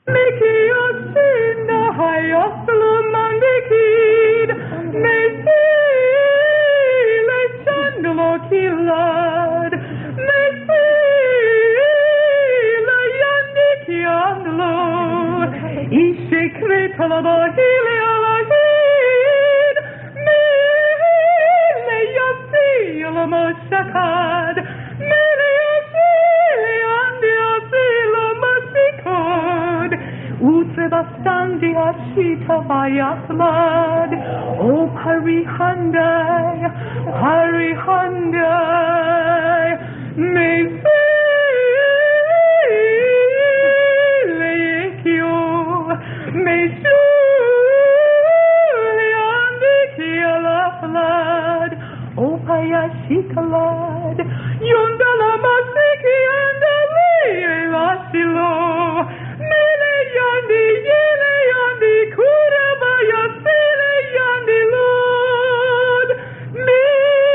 Mekiosina hayaslumanvikid, mesile chandalo kilad, mesile yandikiandlo, ishekretalabahili alahid, mele yasilamashakad, mele yasiliandiasilamasikod, Utsebastandi Ashita Vayaslad, O Parihandai, Parihandai, Mesilekio, Mesuliandikialaflad, O Payashikalad, Yundalamasiki andali Elasilo, Yandi, yele yandi, kurabaya, sele yandi, Lord, me,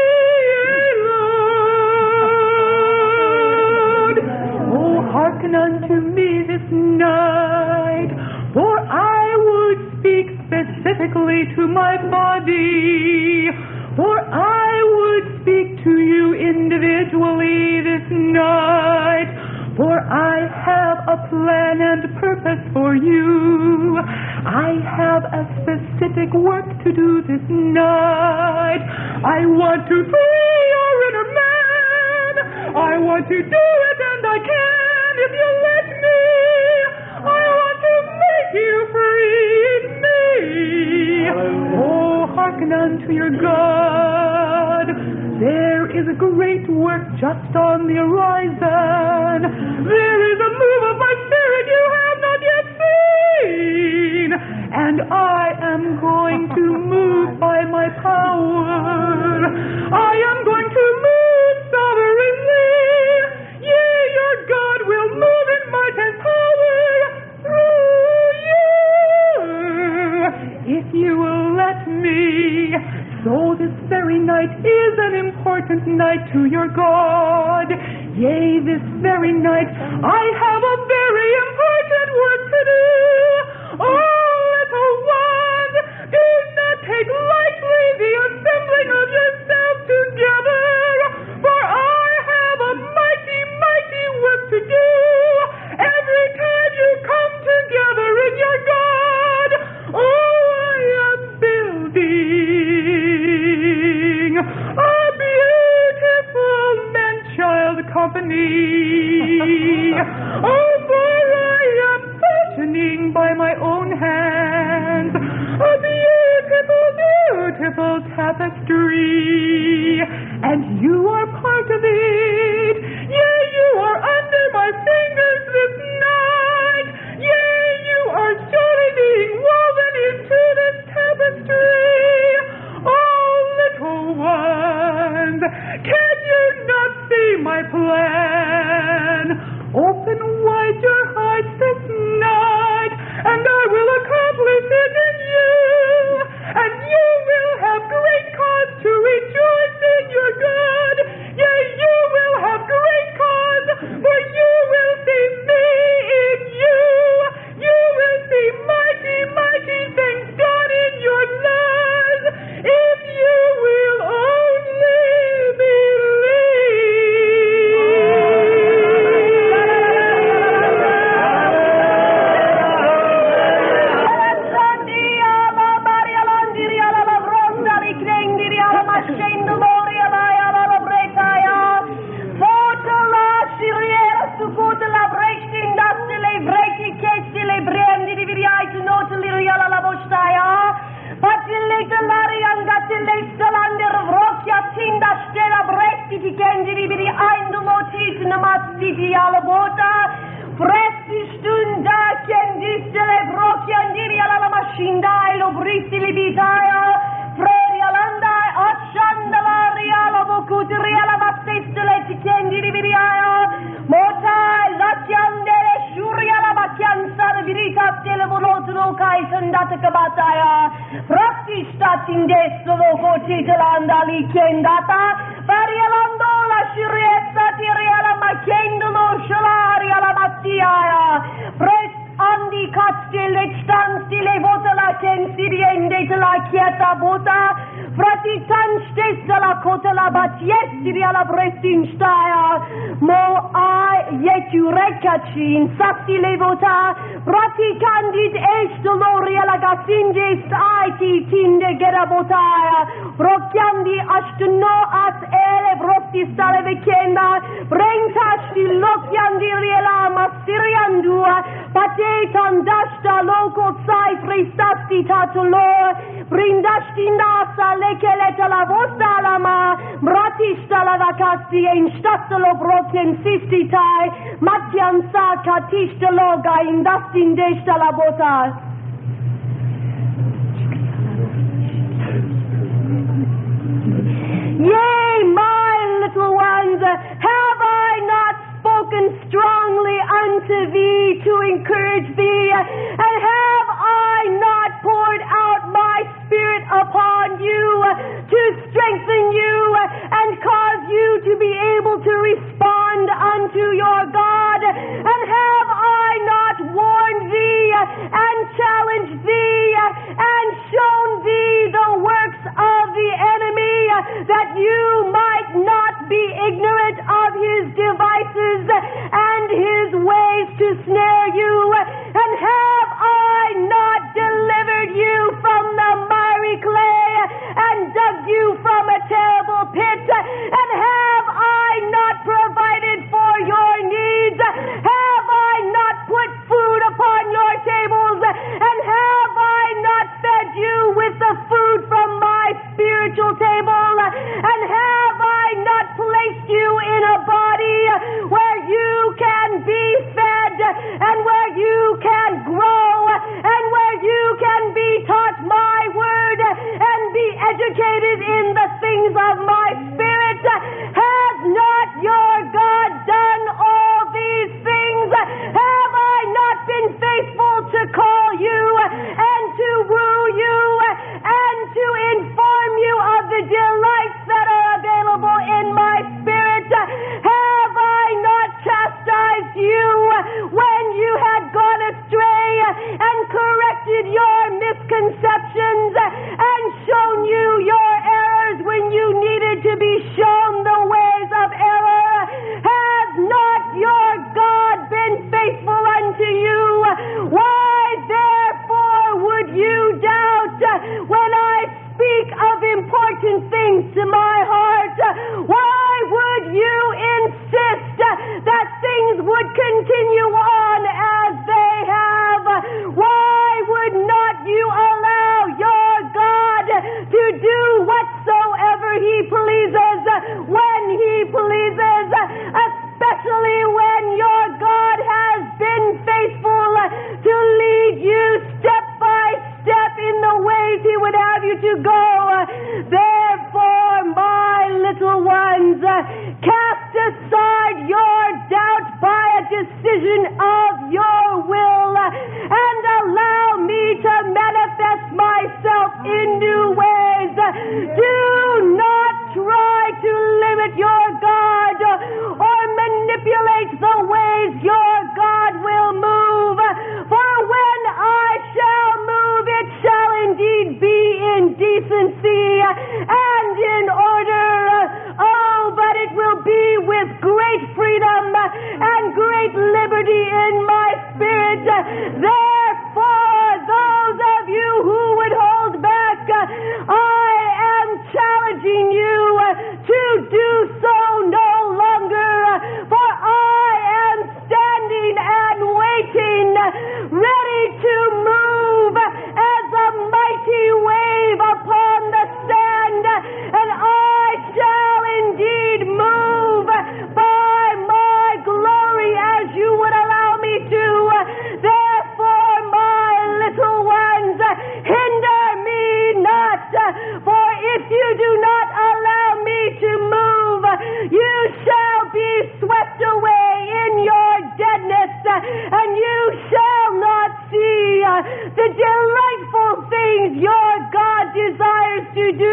Lord. Oh, hearken unto me this night, for I would speak specifically to my body, for I would speak to you individually this night. For I have a plan and purpose for you. I have a specific work to do this night. I want to free your inner man. I want to do it and I can if you let me. I want to make you free in me. Oh, hearken unto your God. There is a great work just on the horizon. There is a move of my spirit you have not yet seen. And I am going to move by my power. I am going to move sovereignly. Yea, your God will move in might and power through you. If you will let me. So this very night is an important night to your God. Yea, this very night I have a very important work to do. Oh, little one, do not take lightly the assembling of yourself together, for I have a mighty, mighty work to do every time you come together in your God. Oh, I am building a beautiful man-child company. Oh, for I am fashioning by my own hands a beautiful, beautiful tapestry, and you are part of it. Yea, you are under my fingers this night. Yea, you are surely being woven into this tapestry. Oh, little ones, can you not see my plan? Open wide your hearts this night, and I will accomplish it in you. And you will have great cause to rejoice in your God. Yea, you will have great cause, for you will see me in you. You will see mighty, mighty things done in your lives, if you will only believe. lechtan stile vota la ken siriende la chieta vota fratitan stessa la kota la batiesti alla prestinstaia mo I yet you rekachin saktile vota praticandit estoloria la gasindis aiti tinde gerabotaya rokyandi ashtuno as ele vroti stale vekenda brentashti lokyandi riela masiriandua patetan dashta loko sai fristasti tatulo brindashti nasa lekeleta la vosta lama bratista la vakasti in statolo broken sistitai matyansa katista loga in dastin deshta la bota. Yea, my little ones, have I not spoken strongly unto thee to encourage thee, and have I not poured out my Spirit upon you to strengthen you and cause you to be able to respond unto your God? And have I not warned thee and challenged thee and shown thee the works of the enemy, that you might not be ignorant of his devices and his ways to snare you? And have I not delivered you from the miry clay and dug you from a terrible pit? And have I not provided for your needs? Have I not put food upon your tables? And have I not fed you with the food from my spiritual table? And have I not placed you in a body where you can be fed and where you can grow and where you can be taught my word and be educated in the things of my Spirit? Has not your God done all these things? Have I not been faithful to call you and to woo you and to inform you of the delights that are available in my Spirit? Have I not chastised you when you had gone astray and corrected your misconceptions and shown you your errors when you needed to be shown the ways of error? Has not your God been faithful unto you? Why therefore would you doubt when I speak of important things to my heart? Why would you insist that things would continue on as they have? Why would not you allow your God to do whatsoever he pleases when he pleases, especially when your God has been faithful to lead you step by step in the ways he would have you to go? Therefore, my little ones, cast aside your doubt by a decision of your will and allow me to manifest myself in new ways. Do not try to limit your God or manipulate the ways your God will move. For when I shall move, it shall indeed be in decency and in order. Oh, but it will be with great freedom and great liberty in my spirit. Therefore, those of you who would hold back, I am challenging you to do so no longer. For I am standing and waiting, ready to move as a mighty wave upon the sand, and I shall indeed move by my glory as you would allow me to. Therefore, my little ones, hinder me not, for if you do not allow me to move, you shall be swept away in your deadness, and you shall not see the delightful things your God desires to do.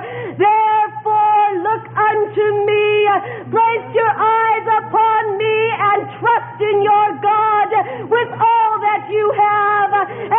Therefore, look unto me, place your eyes upon me, and trust in your God with all that you have,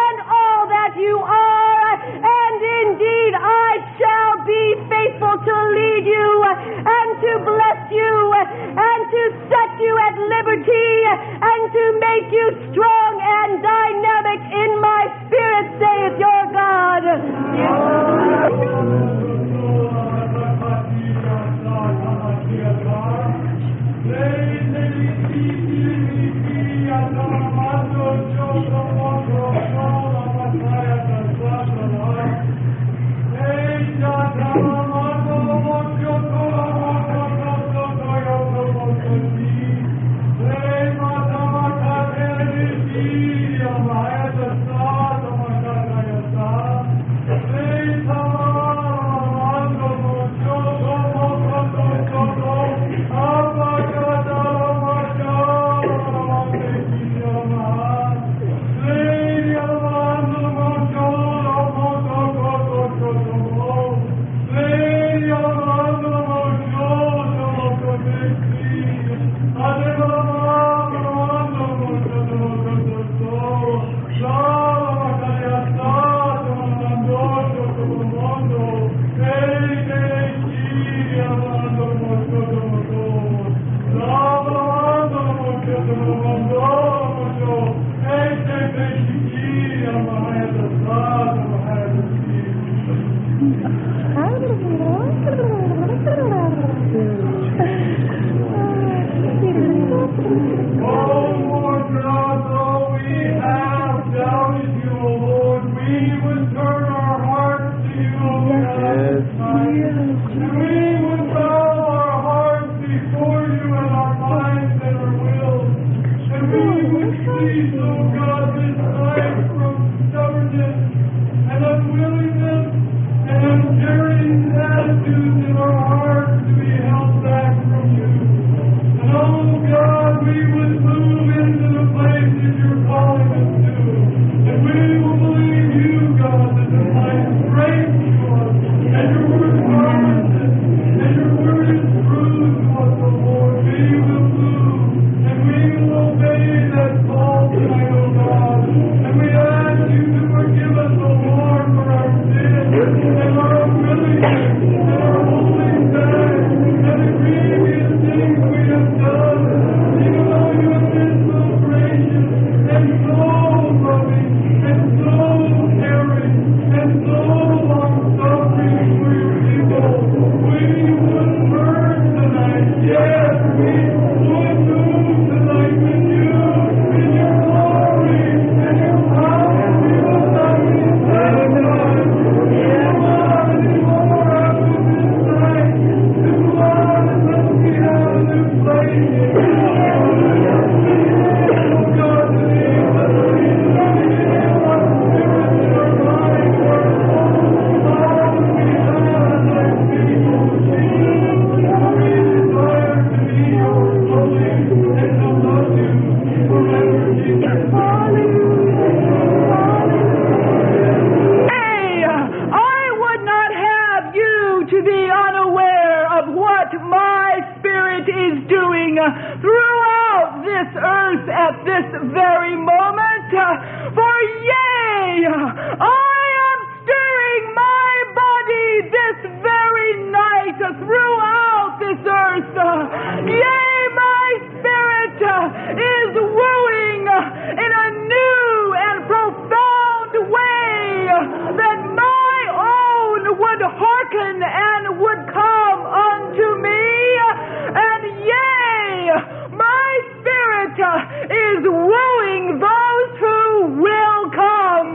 I am stirring my body this very night throughout this earth. Yea, my spirit is wooing in a new and profound way that my own would hearken and would come unto me. And yea, my spirit is wooing those who will come.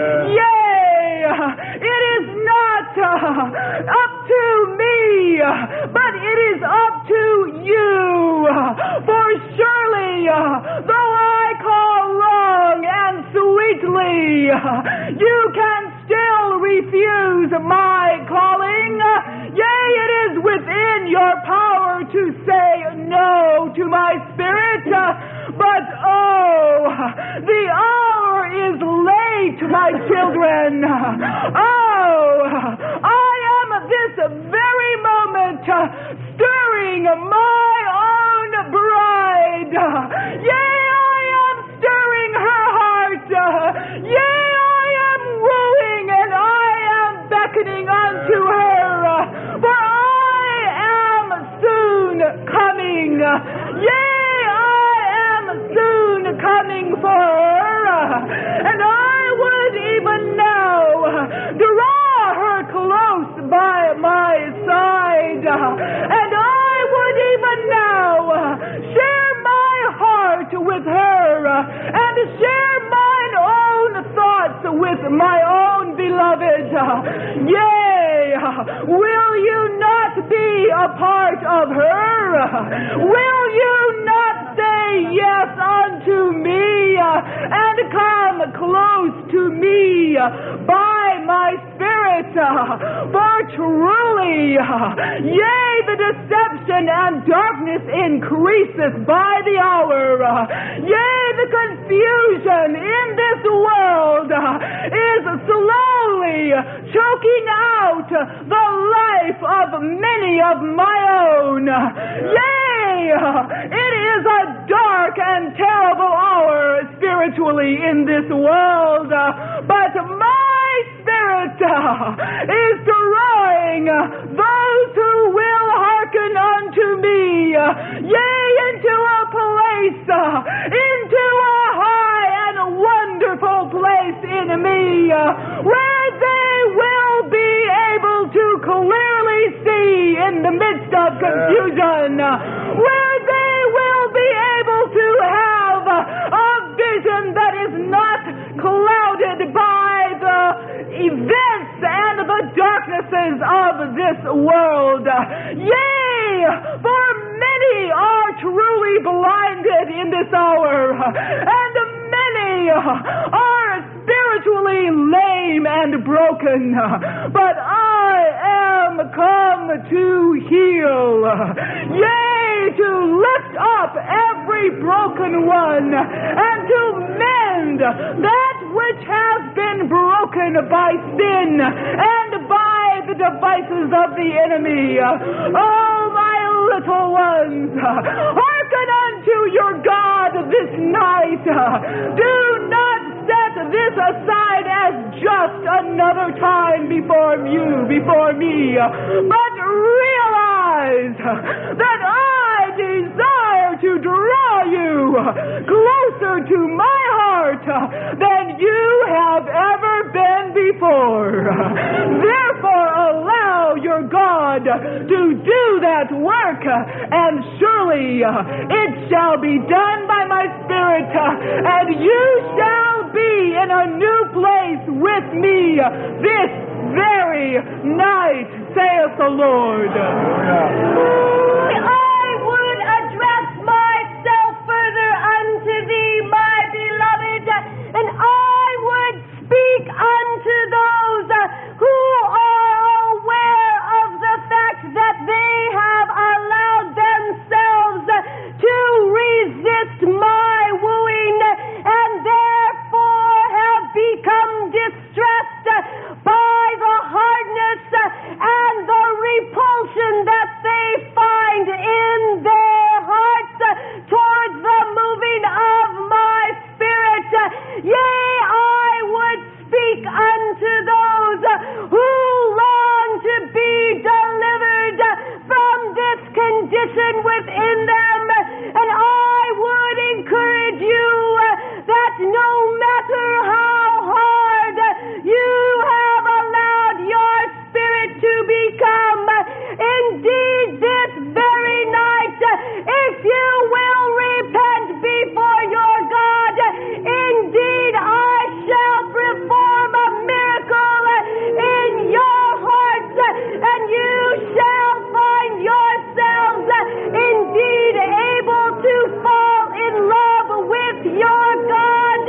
Yea, it is not up to me, but it is up to you. For surely, though I call long and sweetly, you can still refuse my calling. Yea, it is within your power to say no to my spirit. But oh, the hour is late, my children. Oh, I am this very moment stirring my own bride. Yea, I am stirring her heart. Yea, I am wooing and I am beckoning unto her. For I am soon coming. Yea, I am soon coming for her. And I would even now draw her close by my side. And I would even now share my heart with her and share mine own thoughts with my own beloved. Yea, will you not be a part of her? Will you not say yes unto me and come close to me by my spirit? For truly, yea, the deception and darkness increaseth by the hour. Yea, the confusion in this world is slowly choking out the life of many of my own. Yea, it is a dark and terrible hour spiritually in this world, but my spirit is drawing those who will hearken unto me, yea, into a place, into a high and wonderful place in me, where they will be able to clearly see in the midst of confusion, where they will be able to have a vision that is not clouded by the events and the darknesses of this world. Yea, for many are truly blinded in this hour, and many are spiritually lame and broken, but I am come to heal, yea, to lift up every broken one, and to mend that which has been broken by sin and by the devices of the enemy. Oh, my little ones, hearken unto your God this night. Do not set this aside as just another time before me, but realize that I desire to draw you closer to my heart than you have ever been before. Therefore, allow your God to do that work, and surely it shall be done by my Spirit, and you shall be in a new place with me this very night, saith the Lord. I would address myself further unto thee, my beloved, and I would speak unto those who are aware of the fact that they have allowed themselves to resist my wooing, and therefore have become distressed by the hardness and the repulsion that they find position within them. And I would encourage you that no matter how hard you have allowed your spirit to become, indeed this very night, if you will repent before your God, indeed I shall perform a miracle in your hearts, and you shall find yourselves indeed able to fall in love with your God.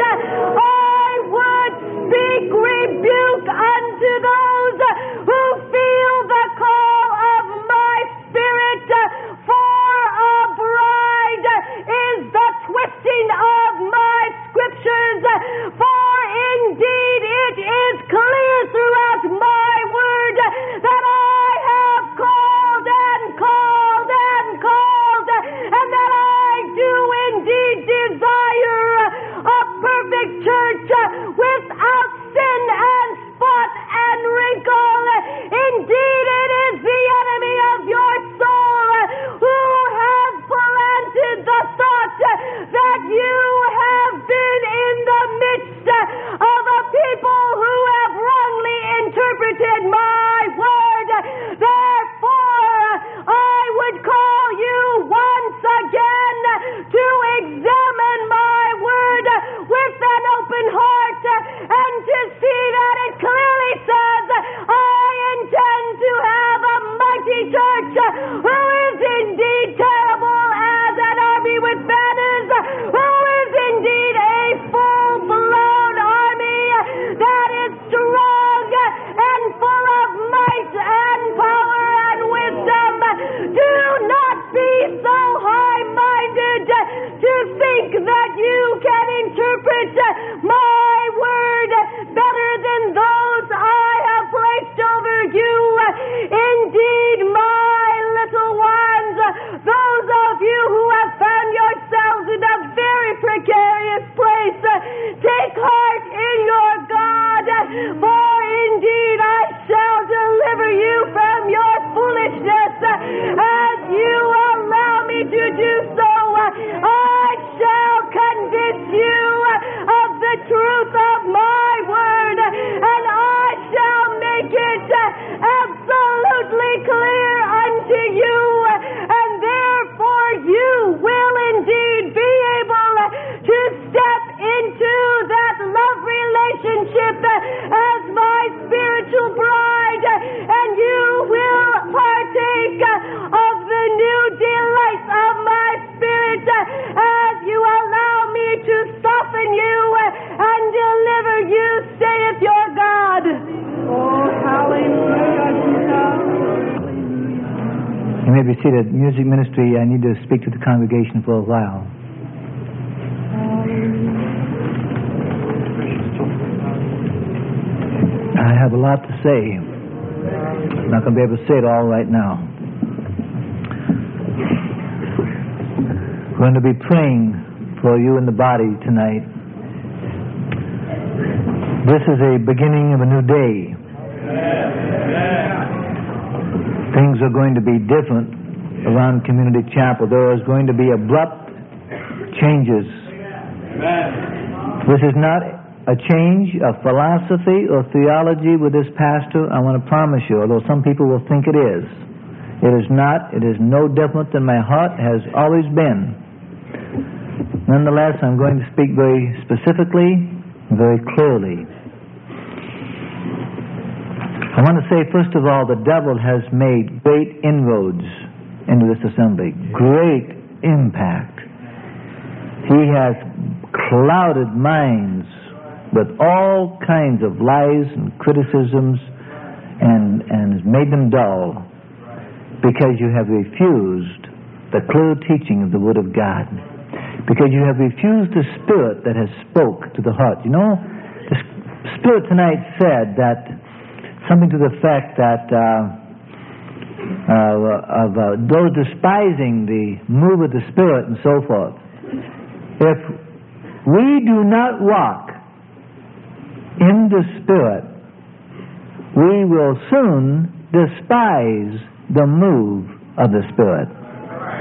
I would speak rebuke unto those who feel the call of my spirit, for a bride is the twisting of my scriptures, for indeed it is clear throughout my word that I have called and called and called, and that I do indeed desire a perfect church without sin and spot and wrinkle. Indeed, it is the enemy of your soul who has planted the thought that you have been in the midst of a people who have wrongly interpreted my word. Therefore, I would call you once again to examine my word with an open heart and to see that it clearly says, I intend to have a mighty church who is indeed terrible as an army with banners, who is indeed a full-blown army that is strong and full of might and power and wisdom. Do not be so high-minded to think that you can interpret my word better than those I have placed over you. Indeed, my little ones, those of you who have found yourselves in a very precarious place, take heart in your God, for indeed I shall deliver you from your foolishness. As you allow me to do so, I shall convince you of the truth of my word, and I shall make it absolutely clear unto you, and therefore you will indeed be able to step into that love relationship as my spiritual bride, and you will partake of the new delights of my spirit as you allow me to soften you and deliver you, saith your God. Oh, hallelujah, Jesus. You may be seated. Music ministry, I need to speak to the congregation for a while. I have a lot to say. I'm not going to be able to say it all right now. We're going to be praying for you in the body tonight. This is a beginning of a new day. Things are going to be different around Community Chapel. There is going to be abrupt changes. This is not a change of philosophy or theology with this pastor, I want to promise you, although some people will think it is. It is not. It is no different than my heart has always been. Nonetheless, I'm going to speak very specifically, very clearly. I want to say, first of all, the devil has made great inroads into this assembly. Great impact. He has clouded minds with all kinds of lies and criticisms and has made them dull because you have refused the clear teaching of the Word of God. Because you have refused the Spirit that has spoke to the heart. You know, the Spirit tonight said that something to the effect that those despising the move of the Spirit and so forth. If we do not walk in the Spirit, we will soon despise the move of the Spirit.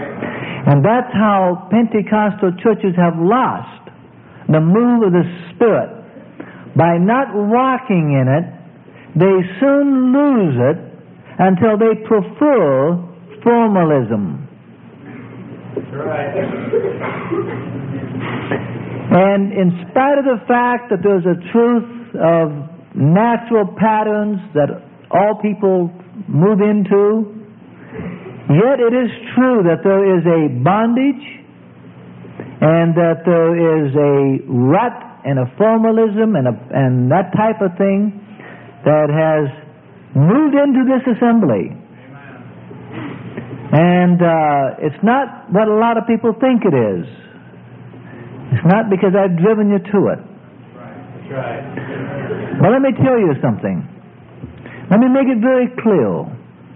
And that's how Pentecostal churches have lost the move of the Spirit. By not walking in it, they soon lose it until they prefer formalism. Right. And in spite of the fact that there's a truth of natural patterns that all people move into, yet it is true that there is a bondage and that there is a rut and a formalism and that type of thing that has moved into this assembly. And it's not what a lot of people think it is. It's not because I've driven you to it. That's right. But let me tell you something. Let me make it very clear.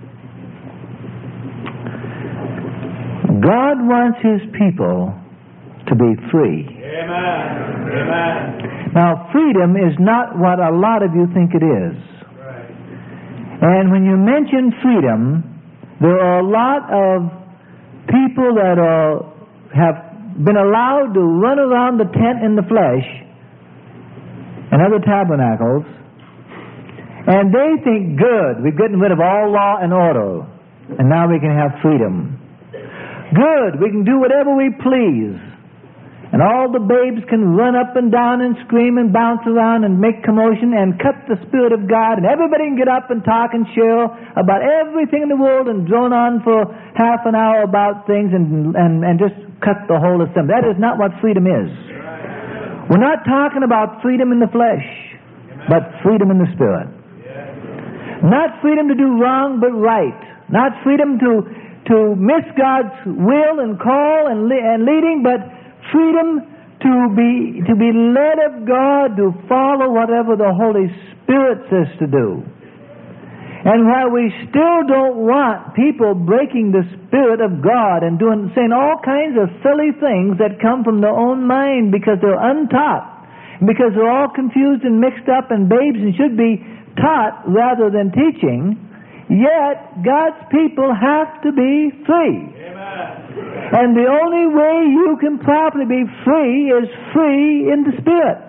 God wants His people to be free. Amen. Amen. Now, freedom is not what a lot of you think it is. Right. And when you mention freedom, there are a lot of people that have been allowed to run around the tent in the flesh and other tabernacles, and they think, good, we've gotten rid of all law and order, and now we can have freedom. Good, we can do whatever we please. And all the babes can run up and down and scream and bounce around and make commotion and cut the Spirit of God, and everybody can get up and talk and share about everything in the world and drone on for half an hour about things and just cut the whole assembly. That is not what freedom is. We're not talking about freedom in the flesh, but freedom in the Spirit. Not freedom to do wrong but right. Not freedom to miss God's will and call and leading, but freedom to be led of God, to follow whatever the Holy Spirit says to do. And while we still don't want people breaking the Spirit of God and saying all kinds of silly things that come from their own mind because they're untaught, because they're all confused and mixed up and babes and should be taught rather than teaching, yet God's people have to be free. And the only way you can properly be free is free in the Spirit.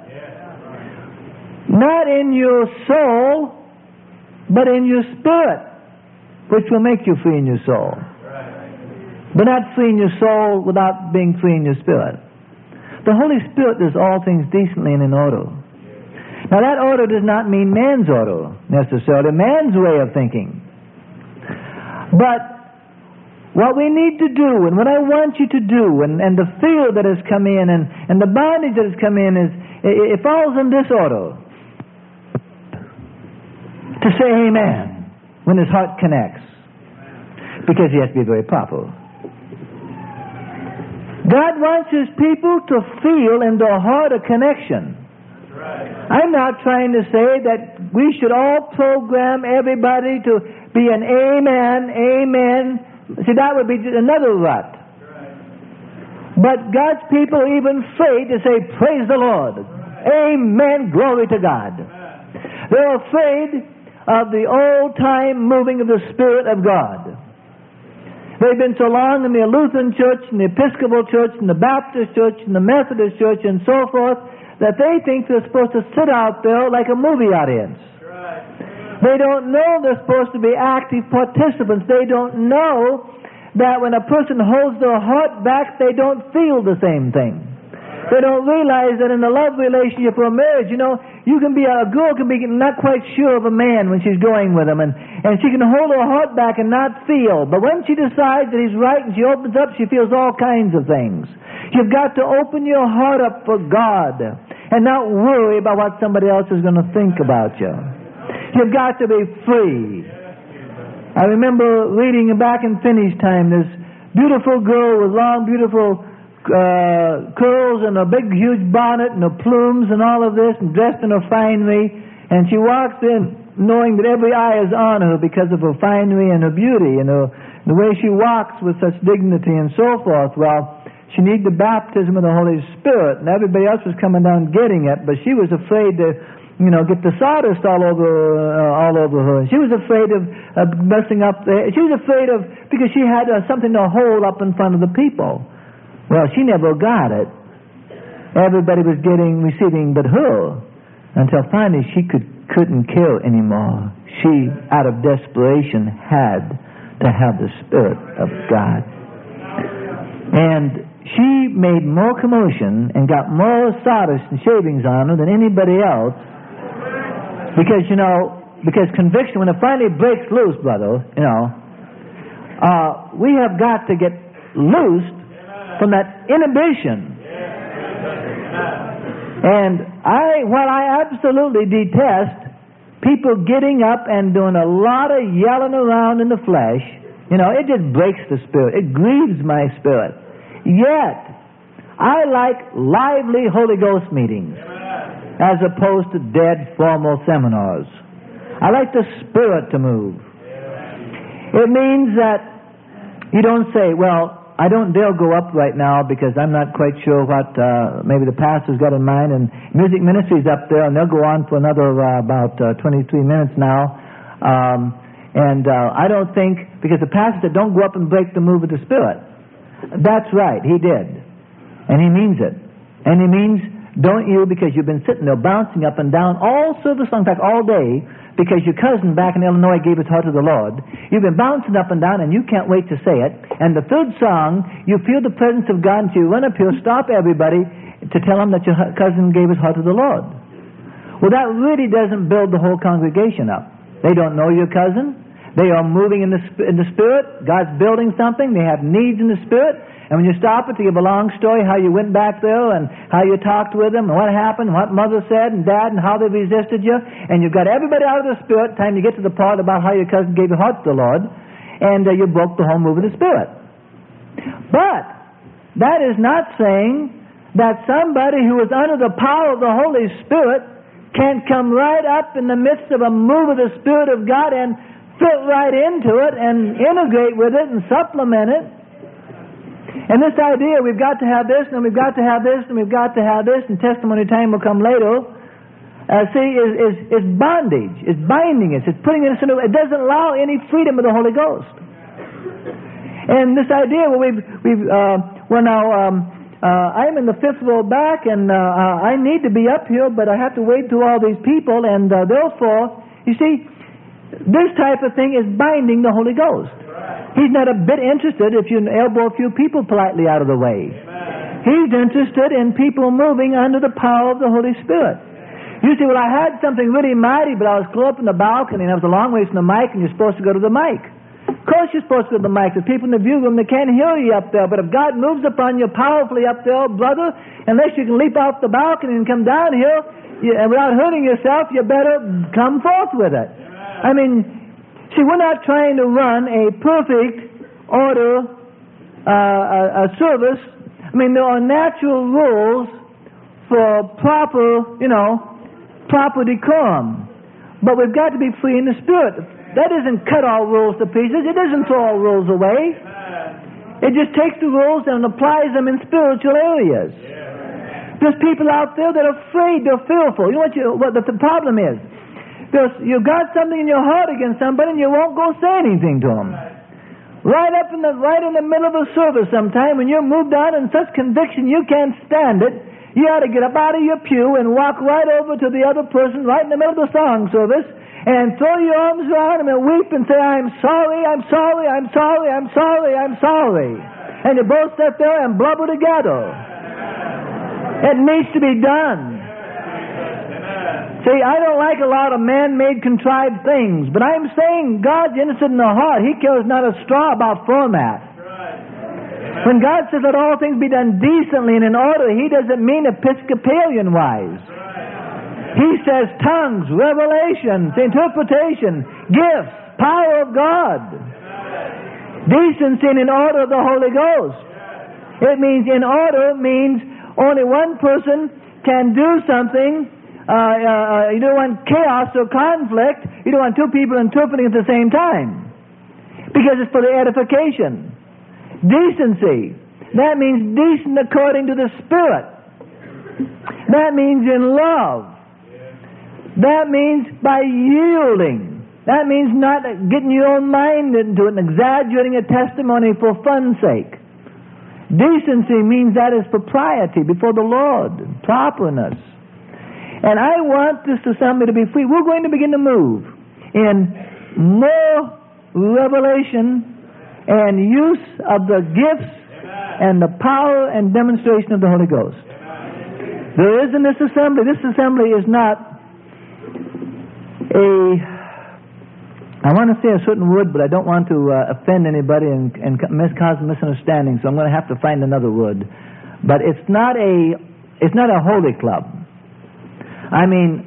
Not in your soul, but in your spirit, which will make you free in your soul. But not free in your soul without being free in your spirit. The Holy Spirit does all things decently and in order. Now that order does not mean man's order, necessarily, man's way of thinking. But what we need to do, and what I want you to do, and the fear that has come in, and the bondage that has come in, is it falls in this order. To say amen when his heart connects. Because he has to be very proper. God wants His people to feel in their heart a connection. I'm not trying to say that we should all program everybody to be an amen, amen. See, that would be another rut. But God's people are even afraid to say, praise the Lord. Amen, glory to God. They're afraid of the old-time moving of the Spirit of God. They've been so long in the Lutheran Church and the Episcopal Church and the Baptist Church and the Methodist Church and so forth that they think they're supposed to sit out there like a movie audience. They don't know they're supposed to be active participants. They don't know that when a person holds their heart back, they don't feel the same thing. They don't realize that in a love relationship or a marriage, a girl can be not quite sure of a man when she's going with him, and she can hold her heart back and not feel. But when she decides that he's right and she opens up, she feels all kinds of things. You've got to open your heart up for God and not worry about what somebody else is going to think about you. You've got to be free. I remember reading back in Finney's time, this beautiful girl with long, beautiful curls and a big huge bonnet and her plumes and all of this and dressed in her finery, and she walks in knowing that every eye is on her because of her finery and her beauty and the way she walks with such dignity and so forth. Well, she needed the baptism of the Holy Spirit, and everybody else was coming down getting it, but she was afraid to get the sawdust all over her. She was afraid of messing up. She was afraid of, because she had something to hold up in front of the people. Well, she never got it. Everybody was receiving but her, until finally she couldn't kill anymore. She, out of desperation, had to have the Spirit of God. And she made more commotion and got more sawdust and shavings on her than anybody else. Because conviction, when it finally breaks loose, brother, we have got to get loosed from that inhibition. And while I absolutely detest people getting up and doing a lot of yelling around in the flesh, it just breaks the spirit. It grieves my spirit. Yet, I like lively Holy Ghost meetings as opposed to dead formal seminars. I like the Spirit to move. It means that you don't say, well, I don't dare go up right now because I'm not quite sure what maybe the pastor's got in mind, and music ministry's up there, and they'll go on for another about 23 minutes now. I don't think, because the pastor said, don't go up and break the move of the Spirit. That's right, he did. And he means it. And he means, don't you, because you've been sitting there bouncing up and down all service long, in fact, all day, because your cousin back in Illinois gave his heart to the Lord. You've been bouncing up and down, and you can't wait to say it. And the third song, you feel the presence of God, and so you run up here, stop everybody, to tell them that your cousin gave his heart to the Lord. Well, that really doesn't build the whole congregation up. They don't know your cousin. They are moving in the Spirit. God's building something. They have needs in the Spirit. And when you stop it to give a long story, how you went back there and how you talked with them and what happened, what mother said and dad and how they resisted you, and you've got everybody out of the Spirit, time you get to the part about how your cousin gave your heart to the Lord, and you broke the whole move of the Spirit. But that is not saying that somebody who is under the power of the Holy Spirit can't come right up in the midst of a move of the Spirit of God and fit right into it and integrate with it and supplement it. And this idea, we've got to have this, and we've got to have this, and we've got to have this, and testimony time will come later, is bondage. It's binding us. It's putting us into, it doesn't allow any freedom of the Holy Ghost. And this idea, I'm in the fifth row back, and I need to be up here, but I have to wait through all these people, and therefore, you see, this type of thing is binding the Holy Ghost. He's not a bit interested if you elbow a few people politely out of the way. Amen. He's interested in people moving under the power of the Holy Spirit. You say, well, I had something really mighty, but I was close up in the balcony, and I was a long way from the mic, and you're supposed to go to the mic. Of course you're supposed to go to the mic. There's people in the view room that can't hear you up there, but if God moves upon you powerfully up there, brother, unless you can leap off the balcony and come down here, and without hurting yourself, you better come forth with it. Amen. I mean, see, we're not trying to run a perfect order, a service. I mean, there are natural rules for proper decorum. But we've got to be free in the Spirit. That doesn't cut all rules to pieces. It doesn't throw all rules away. It just takes the rules and applies them in spiritual areas. There's people out there that are afraid, they're fearful. You know what the problem is? You've got something in your heart against somebody, and you won't go say anything to them. Right in the middle of a service sometime, when you're moved on in such conviction you can't stand it, you ought to get up out of your pew and walk right over to the other person right in the middle of the song service and throw your arms around him and weep and say, I'm sorry, I'm sorry, I'm sorry, I'm sorry, I'm sorry. And you both sit there and blubber together. It needs to be done. See, I don't like a lot of man-made contrived things, but I'm saying God's interested in the heart. He cares not a straw about format. When God says that all things be done decently and in order, He doesn't mean Episcopalian-wise. He says tongues, revelations, interpretation, gifts, power of God. Decency and in order of the Holy Ghost. It means in order means only one person can do something. You don't want chaos or conflict. You don't want two people interpreting at the same time. Because it's for the edification. Decency. That means decent according to the Spirit. That means in love. That means by yielding. That means not getting your own mind into it and exaggerating a testimony for fun's sake. Decency means that is propriety before the Lord, properness. And I want this assembly to be free. We're going to begin to move in more revelation and use of the gifts and the power and demonstration of the Holy Ghost. There is in this assembly is not I want to say a certain word, but I don't want to offend anybody and cause misunderstanding, so I'm going to have to find another word. But it's not a holy club. I mean,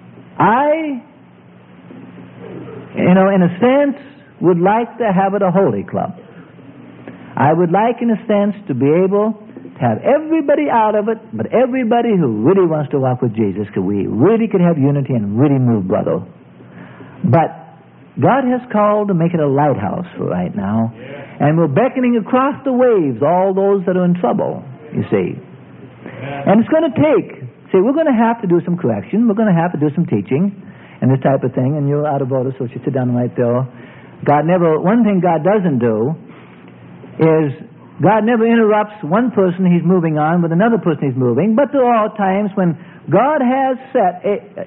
in a sense, would like to have it a holy club. I would like, in a sense, to be able to have everybody out of it, but everybody who really wants to walk with Jesus, because we really could have unity and really move, brother. But God has called to make it a lighthouse for right now, and we're beckoning across the waves all those that are in trouble, you see. And it's going to take, we're going to have to do some correction, we're going to have to do some teaching, and this type of thing, and you're out of order, so you sit down right there. One thing God doesn't do is God never interrupts one person he's moving on with another person he's moving, but there are times when God has set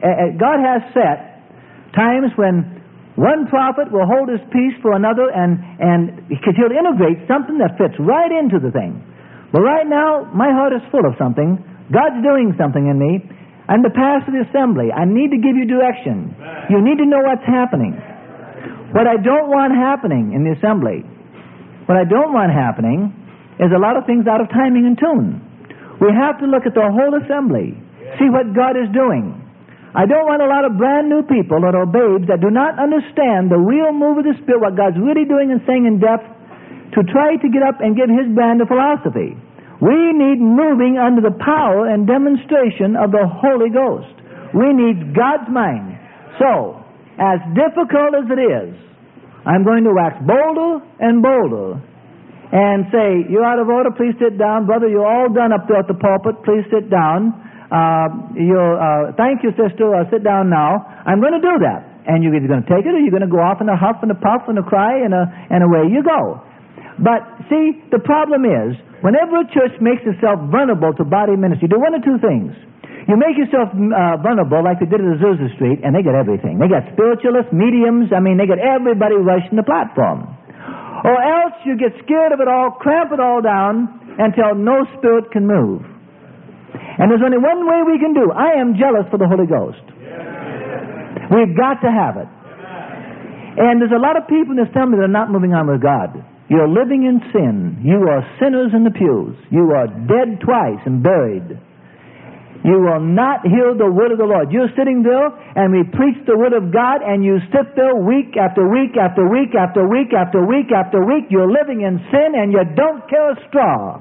times when one prophet will hold his peace for another, and because he'll integrate something that fits right into the thing. But right now, my heart is full of something. God's doing something in me. I'm the pastor of the assembly. I need to give you direction. You need to know what's happening. What I don't want happening in the assembly, what I don't want happening is a lot of things out of timing and tune. We have to look at the whole assembly, see what God is doing. I don't want a lot of brand new people that are babes that do not understand the real move of the Spirit, what God's really doing and saying in depth, to try to get up and give His brand of philosophy. We need moving under the power and demonstration of the Holy Ghost. We need God's mind. So, as difficult as it is, I'm going to wax bolder and bolder and say, you're out of order, please sit down. Brother, you're all done up there at the pulpit, please sit down. Thank you, sister, sit down now. I'm going to do that. And you're either going to take it or you're going to go off in a huff and a puff and a cry and away you go. But see, the problem is, whenever a church makes itself vulnerable to body ministry, do one of two things. You make yourself vulnerable like they did at Azusa Street, and they get everything. They got spiritualists, mediums, they got everybody rushing the platform. Or else you get scared of it all, cramp it all down, until no spirit can move. And there's only one way we can do. I am jealous for the Holy Ghost. We've got to have it. And there's a lot of people in the assembly that are not moving on with God. You're living in sin. You are sinners in the pews. You are dead twice and buried. You will not hear the word of the Lord. You're sitting there and we preach the word of God, and you sit there week after week after week after week after week after week. You're living in sin and you don't care a straw.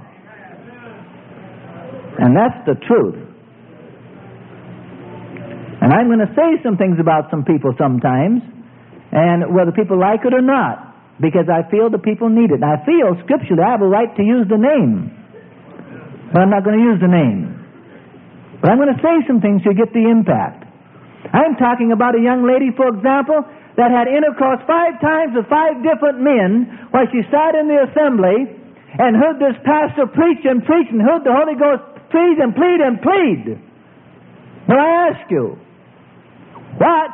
And that's the truth. And I'm going to say some things about some people sometimes, and whether people like it or not, because I feel the people need it. And I feel scripturally I have a right to use the name, but I'm not going to use the name. But I'm going to say some things to get the impact. I'm talking about a young lady, for example, that had intercourse 5 times with 5 different men while she sat in the assembly and heard this pastor preach and preach and heard the Holy Ghost plead and plead and plead. Now I ask you, what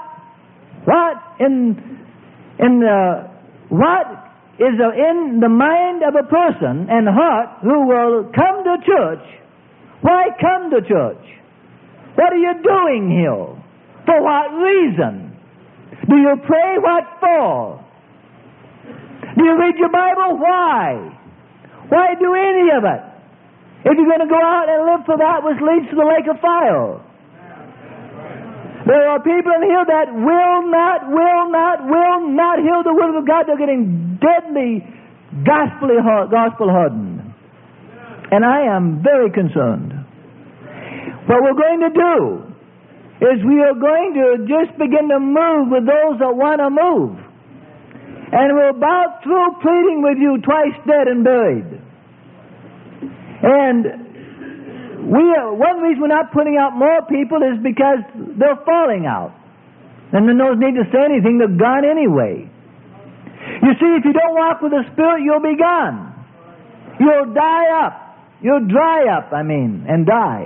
is in the mind of a person and heart who will come to church? Why come to church? What are you doing here? For what reason? Do you pray? What for? Do you read your Bible? Why? Why do any of it? If you're going to go out and live for that which leads to the lake of fire. There are people in here that will not hear the word of God. They're getting deadly gospel hardened. And I am very concerned. What we're going to do is we are going to just begin to move with those that want to move. And we're about through pleading with you twice dead and buried. And One reason we're not putting out more people is because they're falling out. And then those need to say anything, they're gone anyway. You see, if you don't walk with the Spirit, you'll be gone. You'll die up. You'll dry up, and die.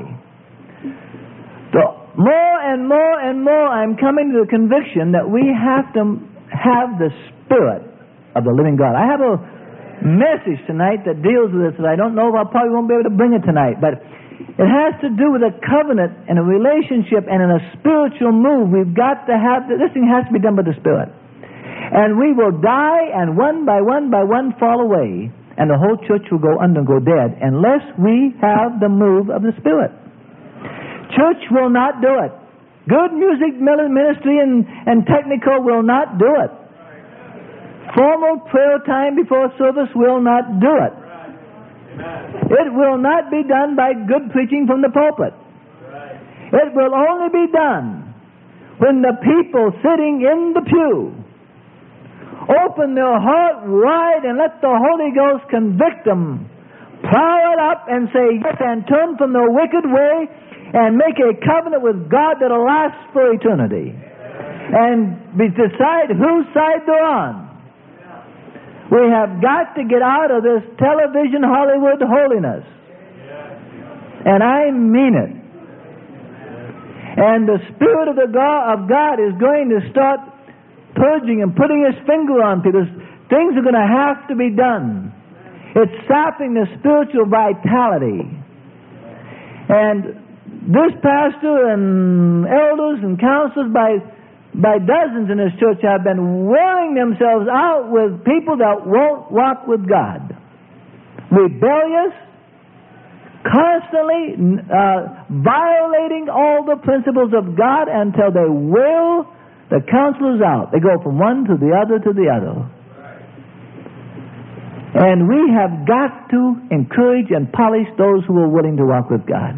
So more and more and more, I'm coming to the conviction that we have to have the Spirit of the living God. I have a message tonight that deals with this that I don't know if I probably won't be able to bring it tonight, but it has to do with a covenant and a relationship and in a spiritual move. We've got to have, this thing has to be done by the Spirit. And we will die and one by one fall away, and the whole church will go under and go dead unless we have the move of the Spirit. Church will not do it. Good music ministry and technical will not do it. Formal prayer time before service will not do it. It will not be done by good preaching from the pulpit. It will only be done when the people sitting in the pew open their heart wide and let the Holy Ghost convict them, plow it up and say yes, and turn from their wicked way and make a covenant with God that'll last for eternity, and decide whose side they're on. We have got to get out of this television Hollywood holiness, and I mean it. And the Spirit of God is going to start purging and putting His finger on people. Things are going to have to be done. It's sapping the spiritual vitality. And this pastor and elders and counselors by dozens in this church have been wearing themselves out with people that won't walk with God. Rebellious, constantly violating all the principles of God until they will the counselors out. They go from one to the other to the other. And we have got to encourage and polish those who are willing to walk with God.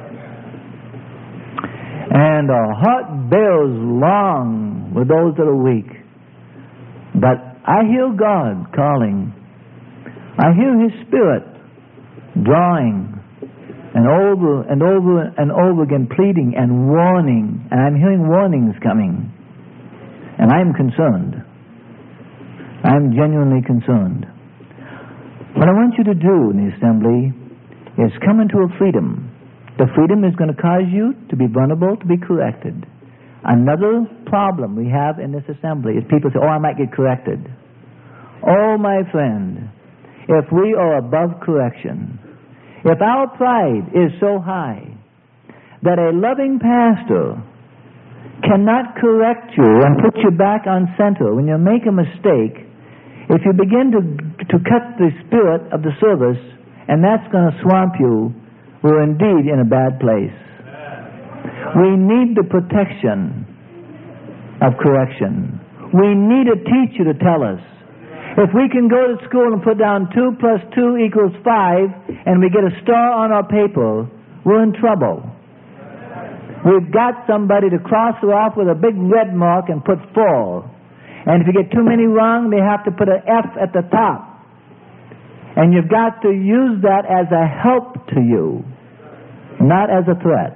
And our heart bears long with those that are weak. But I hear God calling. I hear His Spirit drawing and over and over and over again, pleading and warning. And I'm hearing warnings coming. And I'm concerned. I'm genuinely concerned. What I want you to do in the assembly is come into a freedom. The freedom is going to cause you to be vulnerable, to be corrected. Another problem we have in this assembly is people say, I might get corrected. Oh, my friend, if we are above correction, if our pride is so high that a loving pastor cannot correct you and put you back on center when you make a mistake, if you begin to cut the spirit of the service, and that's going to swamp you, we're indeed in a bad place. We need the protection of correction. We need a teacher to tell us. If we can go to school and put down 2 + 2 = 5 and we get a star on our paper, we're in trouble. We've got somebody to cross her off with a big red mark and put 4. And if you get too many wrong, they have to put an F at the top. And you've got to use that as a help to you, not as a threat.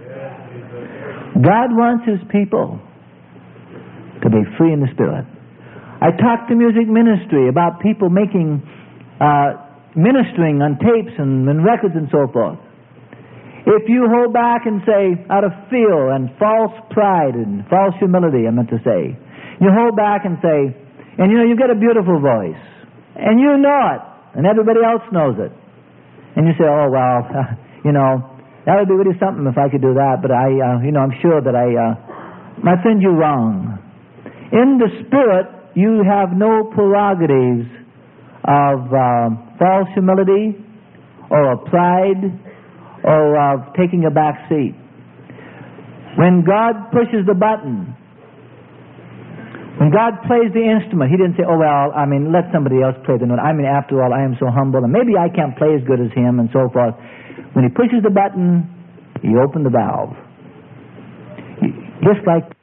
God wants His people to be free in the Spirit. I talked to music ministry about people making, ministering on tapes and records and so forth. If you hold back and say, out of fear and false pride and false humility, I meant to say, you hold back and say, and you've got a beautiful voice, and you know it, and everybody else knows it. And you say, that would be really something if I could do that, but I'm sure that my friend, you're wrong. In the Spirit, you have no prerogatives of false humility or of pride or of taking a back seat. When God pushes the button, when God plays the instrument, He didn't say, let somebody else play the note. After all, I am so humble, and maybe I can't play as good as him, and so forth. When He pushes the button, He opened the valve. Just like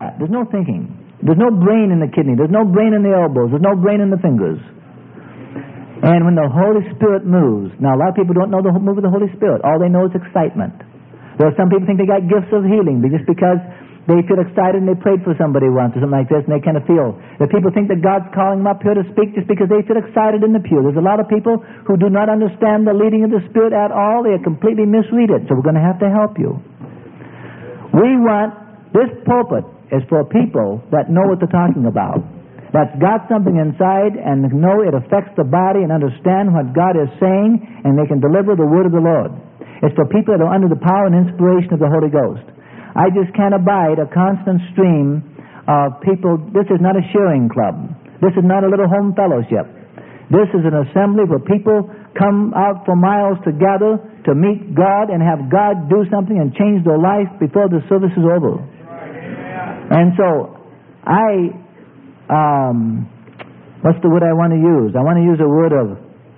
There's no thinking. There's no brain in the kidney. There's no brain in the elbows. There's no brain in the fingers. And when the Holy Spirit moves, now a lot of people don't know the move of the Holy Spirit. All they know is excitement. There are some people think they got gifts of healing just because they feel excited and they prayed for somebody once or something like this, and they kind of feel that people think that God's calling them up here to speak just because they feel excited in the pew. There's a lot of people who do not understand the leading of the Spirit at all. They completely misread it. So we're going to have to help you. We want, this pulpit is for people that know what they're talking about, that's got something inside and know it affects the body and understand what God is saying, and they can deliver the word of the Lord. It's for people that are under the power and inspiration of the Holy Ghost. I just can't abide a constant stream of people. This is not a sharing club. This is not a little home fellowship. This is an assembly where people come out for miles to gather to meet God and have God do something and change their life before the service is over. And so what's the word I want to use? I want to use a word of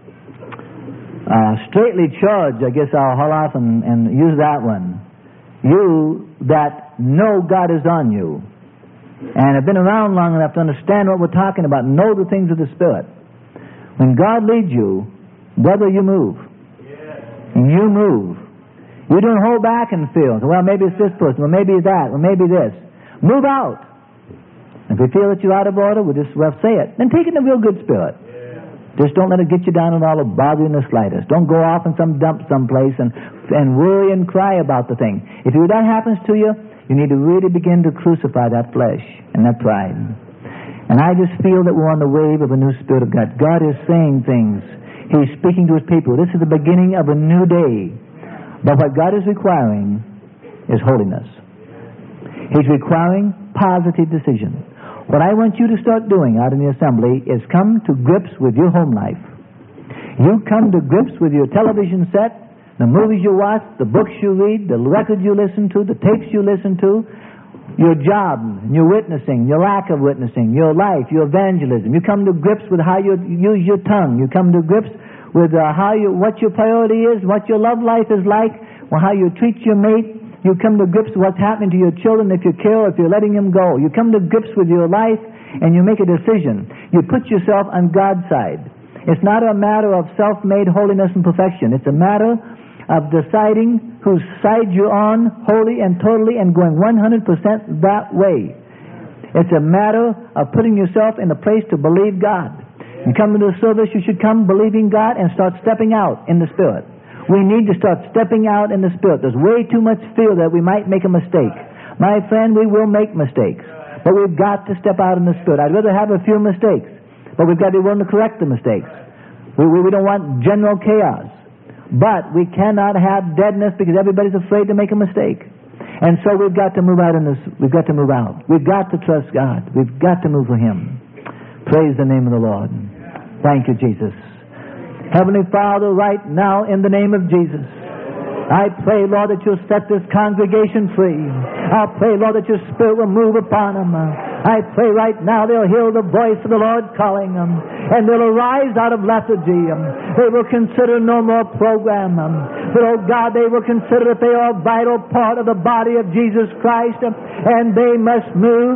straightly charged. I guess I'll haul off and use that one. You that know God is on you and have been around long enough to understand what we're talking about, know the things of the Spirit. When God leads you, brother, you move. You move. You don't hold back and feel, well, maybe it's this person, well, maybe that, well, maybe this. Move out. If we feel that you're out of order, we'll say it. Then take it in a real good spirit. Just don't let it get you down at all or bother you in the slightest. Don't go off in some dump someplace and worry and cry about the thing. If that happens to you, you need to really begin to crucify that flesh and that pride. And I just feel that we're on the wave of a new Spirit of God. God is saying things. He's speaking to His people. This is the beginning of a new day. But what God is requiring is holiness. He's requiring positive decision. What I want you to start doing out in the assembly is come to grips with your home life. You come to grips with your television set, the movies you watch, the books you read, the records you listen to, the tapes you listen to, your job, your witnessing, your lack of witnessing, your life, your evangelism. You come to grips with how you use your tongue. You come to grips with what your priority is, what your love life is like, or how you treat your mate. You come to grips with what's happening to your children if you care, if you're letting them go. You come to grips with your life and you make a decision. You put yourself on God's side. It's not a matter of self-made holiness and perfection. It's a matter of deciding whose side you're on wholly and totally and going 100% that way. It's a matter of putting yourself in a place to believe God. You come to the service, you should come believing God and start stepping out in the Spirit. We need to start stepping out in the Spirit. There's way too much fear that we might make a mistake. My friend, we will make mistakes. But we've got to step out in the Spirit. I'd rather have a few mistakes, but we've got to be willing to correct the mistakes. We don't want general chaos. But we cannot have deadness because everybody's afraid to make a mistake. And so we've got to move out in this. We've got to move out. We've got to trust God. We've got to move for Him. Praise the name of the Lord. Thank you, Jesus. Heavenly Father, right now, in the name of Jesus, I pray, Lord, that you'll set this congregation free. I pray, Lord, that your Spirit will move upon them. I pray right now they'll hear the voice of the Lord calling them, and they'll arise out of lethargy. They will consider no more program. But, oh God, they will consider that they are a vital part of the body of Jesus Christ, and they must move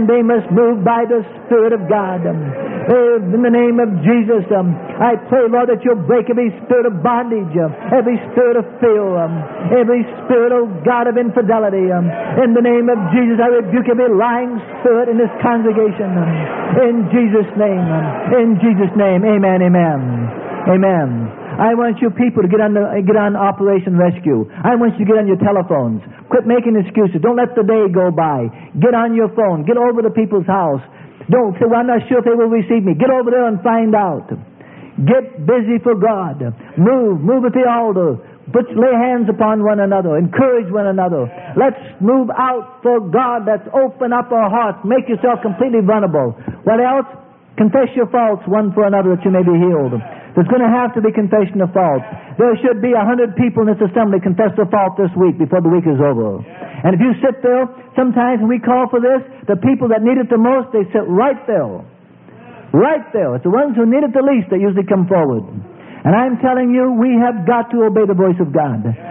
by the Spirit of God. In the name of Jesus, I pray, Lord, that you'll break every spirit of bondage, every spirit of fear, every spirit, oh God, of infidelity. In the name of Jesus, I rebuke every lying spirit in this congregation. In Jesus' name. In Jesus' name. Amen, amen. Amen. I want you people to get on Operation Rescue. I want you to get on your telephones. Quit making excuses. Don't let the day go by. Get on your phone. Get over to people's house. Don't say, well, I'm not sure if they will receive me. Get over there and find out. Get busy for God. Move at the altar. Lay hands upon one another. Encourage one another. Let's move out for God. Let's open up our hearts. Make yourself completely vulnerable. What else? Confess your faults one for another that you may be healed. There's going to have to be confession of faults. There should be 100 people in this assembly confess their fault this week before the week is over. And if you sit there, sometimes when we call for this, the people that need it the most, they sit right there. Right there. It's the ones who need it the least that usually come forward. And I'm telling you, we have got to obey the voice of God.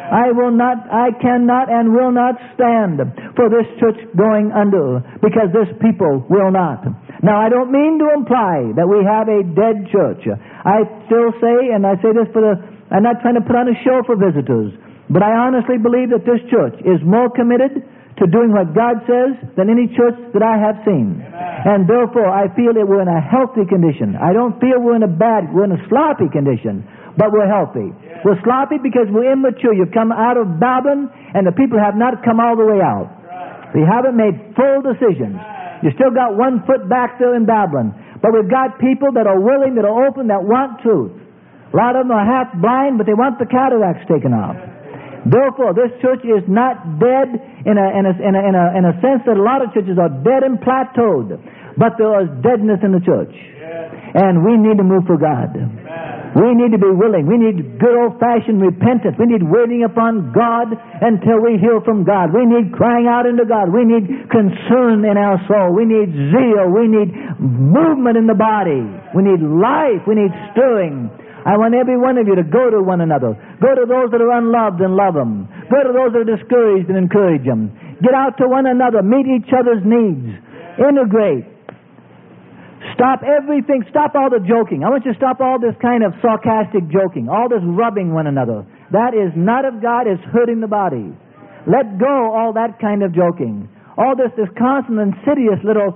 I cannot and will not stand for this church going under, because this people will not. Now, I don't mean to imply that we have a dead church. I still say, and I say this I'm not trying to put on a show for visitors, but I honestly believe that this church is more committed to doing what God says than any church that I have seen. And therefore, I feel that we're in a healthy condition. I don't feel we're in a sloppy condition, but we're healthy. We're sloppy because we're immature. You've come out of Babylon, and the people have not come all the way out. We haven't made full decisions. You still got one foot back there in Babylon. But we've got people that are willing, that are open, that want truth. A lot of them are half blind, but they want the cataracts taken off. Therefore, this church is not dead in a sense that a lot of churches are dead and plateaued. But there is deadness in the church. And we need to move for God. We need to be willing. We need good old-fashioned repentance. We need waiting upon God until we hear from God. We need crying out into God. We need concern in our soul. We need zeal. We need movement in the body. We need life. We need stirring. I want every one of you to go to one another. Go to those that are unloved and love them. Go to those that are discouraged and encourage them. Get out to one another. Meet each other's needs. Integrate. Stop everything. Stop all the joking. I want you to stop all this kind of sarcastic joking. All this rubbing one another. That is not of God. It's hurting the body. Let go all that kind of joking. All this constant insidious little,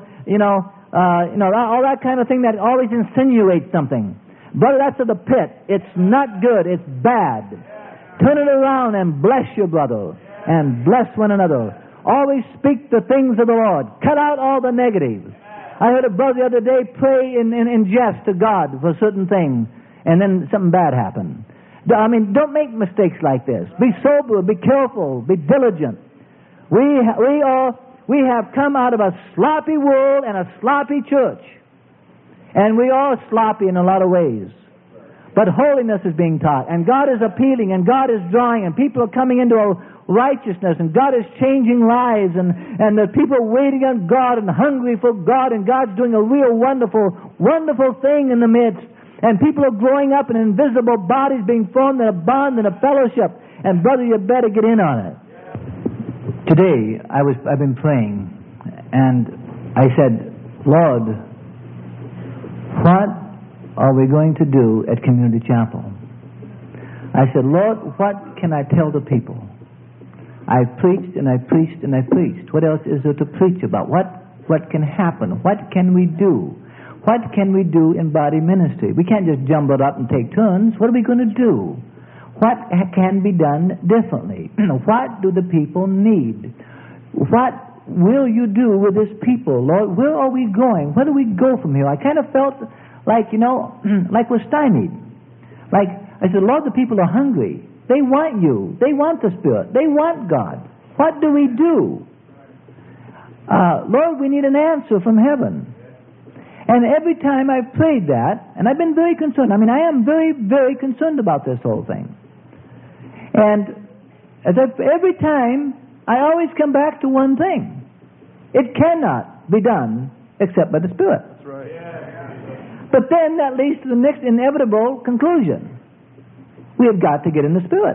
all that kind of thing that always insinuates something. Brother, that's of the pit. It's not good. It's bad. Turn it around and bless your brother. And bless one another. Always speak the things of the Lord. Cut out all the negatives. I heard a brother the other day pray in jest to God for a certain thing, and then something bad happened. I mean, don't make mistakes like this. Be sober. Be careful. Be diligent. We have come out of a sloppy world and a sloppy church. And we are sloppy in a lot of ways. But holiness is being taught. And God is appealing. And God is drawing. And people are coming into a righteousness. And God is changing lives. And the people are waiting on God and hungry for God. And God's doing a real wonderful, wonderful thing in the midst. And people are growing up in invisible bodies being formed in a bond and a fellowship. And brother, you better get in on it. Today, I've been praying. And I said, Lord, what are we going to do at Community Chapel? I said, Lord, what can I tell the people? I've preached and I've preached and I've preached. What else is there to preach about? What can happen? What can we do? What can we do in body ministry? We can't just jumble it up and take turns. What are we going to do? What can be done differently? What do the people need? What will you do with this people, Lord? Where are we going? Where do we go from here? I kind of felt like, like we're stymied. Like, I said, Lord, the people are hungry. They want you. They want the Spirit. They want God. What do we do? Lord, we need an answer from heaven. And every time I've prayed that, and I've been very concerned. I mean, I am very, very concerned about this whole thing. And every time, I always come back to one thing. It cannot be done except by the Spirit. That's right. But then that leads to the next inevitable conclusion. We have got to get in the Spirit.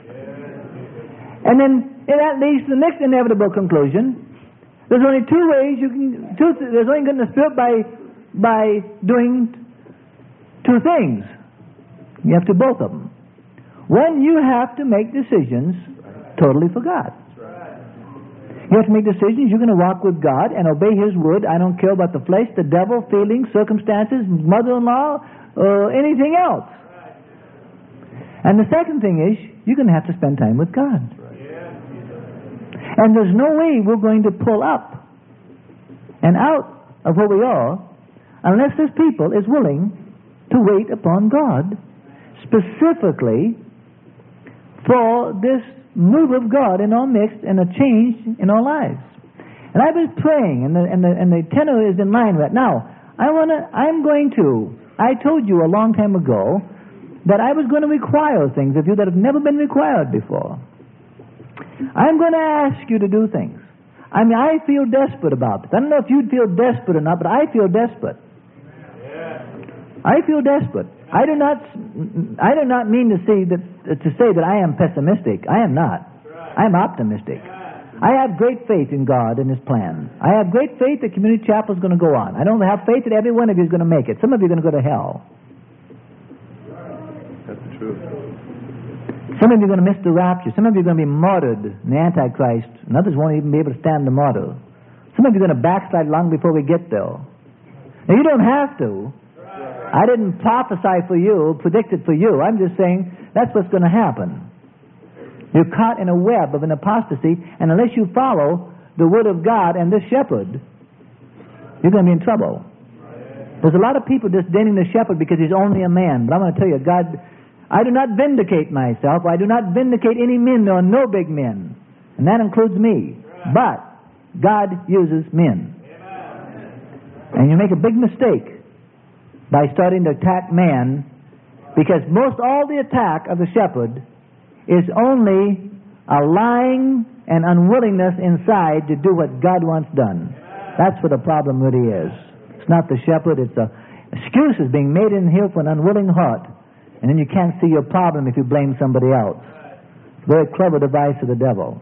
And then that leads to the next inevitable conclusion. There's only two ways there's only getting the Spirit by doing two things. You have to both of them. One, you have to make decisions totally for God. You have to make decisions. You're going to walk with God and obey His word. I don't care about the flesh, the devil, feelings, circumstances, mother-in-law, or anything else. And the second thing is, you're going to have to spend time with God. And there's no way we're going to pull up and out of where we are unless this people is willing to wait upon God specifically for this move of God in our midst and a change in our lives. And I've been praying, and the tenor is in line with that. Now, I told you a long time ago that I was going to require things of you that have never been required before. I'm going to ask you to do things. I mean, I feel desperate about this. I don't know if you'd feel desperate or not, but I feel desperate. I feel desperate. I do not mean to say that I am pessimistic. I am not. I am optimistic. I have great faith in God and His plan. I have great faith that Community Chapel is going to go on. I don't have faith that every one of you is going to make it. Some of you are going to go to hell. That's the truth. Some of you are going to miss the rapture. Some of you are going to be martyred in the Antichrist, and others won't even be able to stand the martyr. Some of you are going to backslide long before we get there. Now, you don't have to. I didn't prophesy for you, predict it for you. I'm just saying that's what's going to happen. You're caught in a web of an apostasy, and unless you follow the Word of God and this shepherd, you're going to be in trouble. There's a lot of people disdaining the shepherd because he's only a man. But I'm going to tell you, God, I do not vindicate myself. I do not vindicate any men, nor no big men. And that includes me. But God uses men. And you make a big mistake by starting to attack man, because most all the attack of the shepherd is only a lying and unwillingness inside to do what God wants done. That's what the problem really is. It's not the shepherd, it's excuses being made in here for an unwilling heart, and then you can't see your problem if you blame somebody else. It's a very clever device of the devil.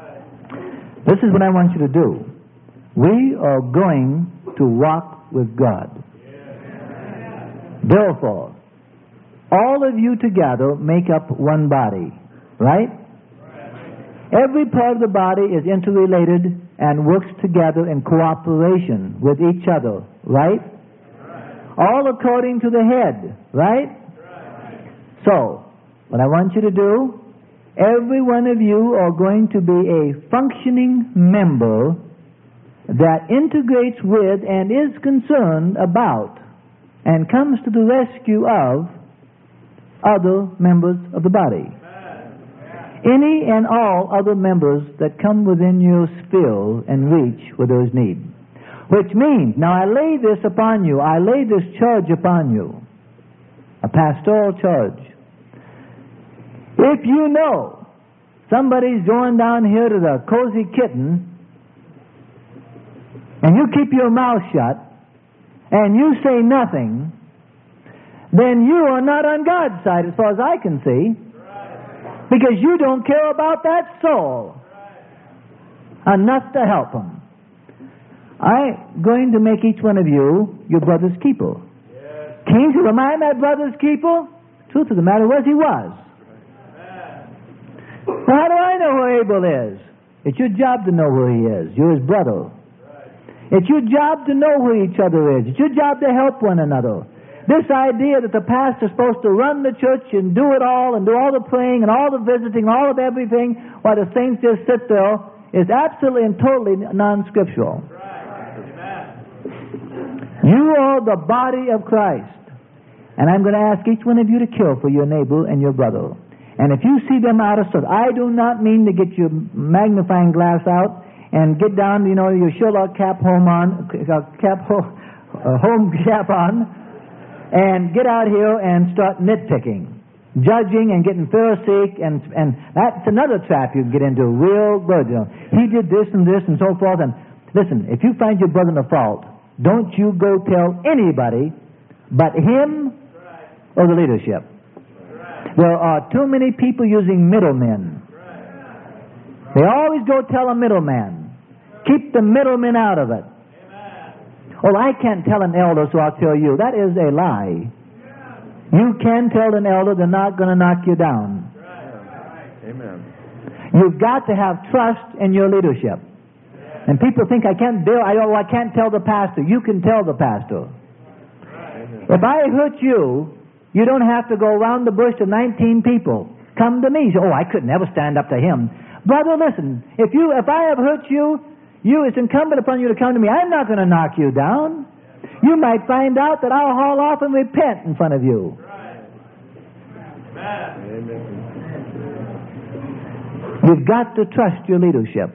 This is what I want you to do. We are going to walk with God. Therefore, all of you together make up one body. Right? Every part of the body is interrelated and works together in cooperation with each other. Right? All according to the head. Right? So, what I want you to do, every one of you are going to be a functioning member that integrates with and is concerned about and comes to the rescue of other members of the body. Any and all other members that come within your sphere and reach where there is need. Which means, now I lay this upon you, I lay this charge upon you, a pastoral charge. If you know somebody's going down here to the Cozy Kitten, and you keep your mouth shut, and you say nothing, then you are not on God's side as far as I can see. Because you don't care about that soul enough to help them. I'm going to make each one of you your brother's keeper. King said, am I my brother's keeper? Truth of the matter was, he was. Well, how do I know where Abel is? It's your job to know where he is. You're his brother. It's your job to know who each other is. It's your job to help one another. This idea that the pastor's supposed to run the church and do it all and do all the praying and all the visiting, all of everything, while the saints just sit there, is absolutely and totally non-scriptural. You are the body of Christ. And I'm going to ask each one of you to care for your neighbor and your brother. And if you see them out of sight, I do not mean to get your magnifying glass out and get down, your Sherlock home cap on, and get out here and start nitpicking, judging and getting Pharisaic, and that's another trap you can get into real good. He did this and so forth. And listen, if you find your brother in a fault, don't you go tell anybody but him or the leadership. There are too many people using middlemen. They always go tell a middleman. Keep the middlemen out of it. Well, I can't tell an elder, so I'll tell you. That is a lie. You can tell an elder, they're not going to knock you down. Amen. You've got to have trust in your leadership. And people think I can't tell the pastor. You can tell the pastor. If I hurt you, you don't have to go around the bush to 19 people. Come to me. I could never stand up to him. Brother, listen. If I have hurt you, it's incumbent upon you to come to me. I'm not going to knock you down. You might find out that I'll haul off and repent in front of you. Amen. You've got to trust your leadership.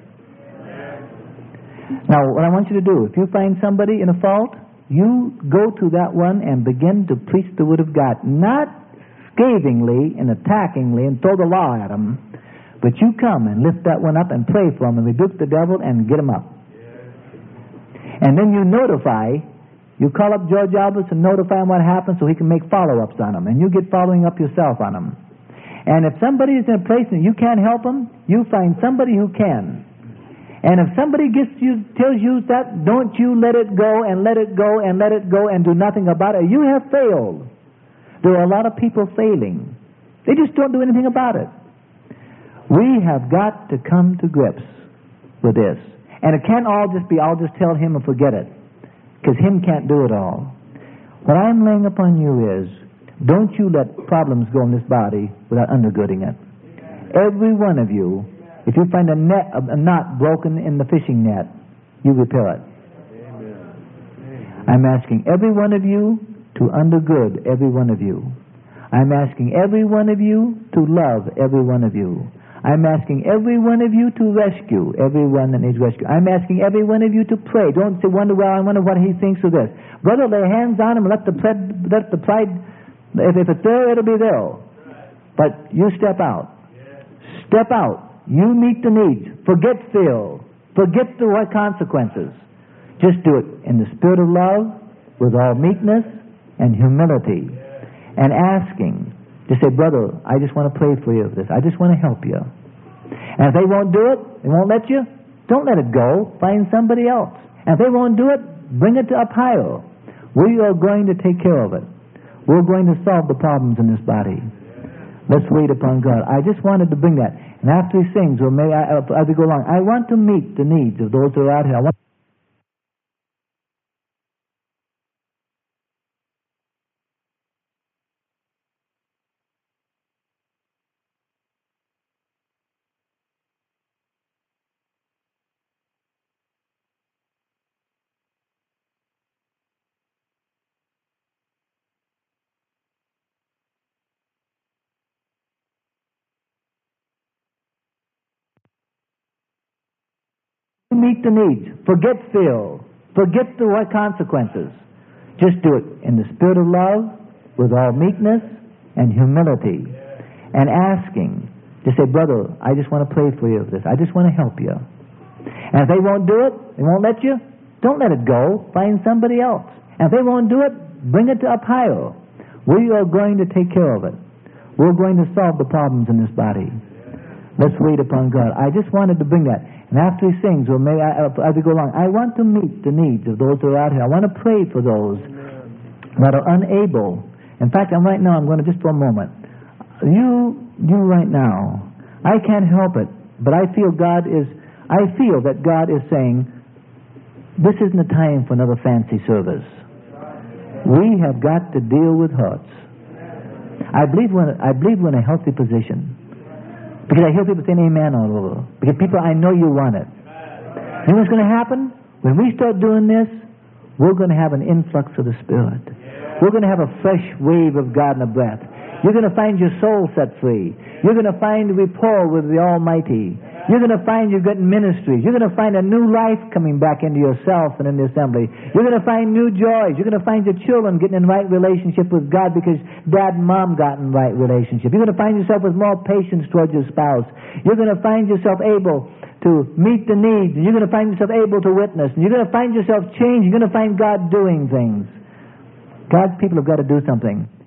Now, what I want you to do, if you find somebody in a fault, you go to that one and begin to preach the Word of God. Not scathingly and attackingly and throw the law at them, but you come and lift that one up and pray for him and rebuke the devil and get him up. And then you notify You call up George Alberts and notify him what happened so he can make follow-ups on them, and you get following up yourself on them. And if somebody is in a place and you can't help them, you find somebody who can. And if somebody tells you that, don't you let it go and let it go and let it go and do nothing about it. You have failed. There are a lot of people failing. They just don't do anything about it. We have got to come to grips with this. And it can't all just be, I'll just tell him and forget it. Because him can't do it all. What I'm laying upon you is, don't you let problems go in this body without undergirding it. Every one of you, if you find a knot broken in the fishing net, you repair it. I'm asking every one of you to undergird every one of you. I'm asking every one of you to love every one of you. I'm asking every one of you to rescue everyone that needs rescue. I'm asking every one of you to pray. Don't say, wonder what he thinks of this. Brother, lay hands on him and let the pride, if it's there, it'll be there. But you step out. Step out. You meet the needs. Forget fear. Forget the consequences. Just do it in the spirit of love, with all meekness and humility, and asking. Just say, brother, I just want to pray for you of this. I just want to help you. And if they won't do it, they won't let you, don't let it go. Find somebody else. And if they won't do it, bring it up higher. We are going to take care of it. We're going to solve the problems in this body. Let's wait upon God. I just wanted to bring that. And after he sings, or may I, as we go along, I want to meet the needs of those who are out here. I want to meet the needs. Forget fear. Forget the consequences. Just do it in the spirit of love, with all meekness and humility, and asking. Just say, brother, I just want to pray for you of this. I just want to help you. And if they won't do it, they won't let you, don't let it go. Find somebody else. And if they won't do it, bring it up higher. We are going to take care of it. We're going to solve the problems in this body. Let's wait upon God. I just wanted to bring that. And after he sings, or may I, as we go along, I want to meet the needs of those who are out here. I want to pray for those that are unable. In fact, right now, I'm going to just for a moment. You right now, I can't help it, but I feel that God is saying, this isn't the time for another fancy service. We have got to deal with hurts. I believe we're in a healthy position. Because I hear people saying amen all over. Because people, I know you want it. You know what's going to happen? When we start doing this, we're going to have an influx of the Spirit. We're going to have a fresh wave of God and a breath. You're going to find your soul set free. You're going to find rapport with the Almighty. You're going to find you've got ministries. You're going to find a new life coming back into yourself and in the assembly. You're going to find new joys. You're going to find your children getting in right relationship with God because dad and mom got in right relationship. You're going to find yourself with more patience towards your spouse. You're going to find yourself able to meet the needs. And you're going to find yourself able to witness. And you're going to find yourself changed. You're going to find God doing things. God's people have got to do something.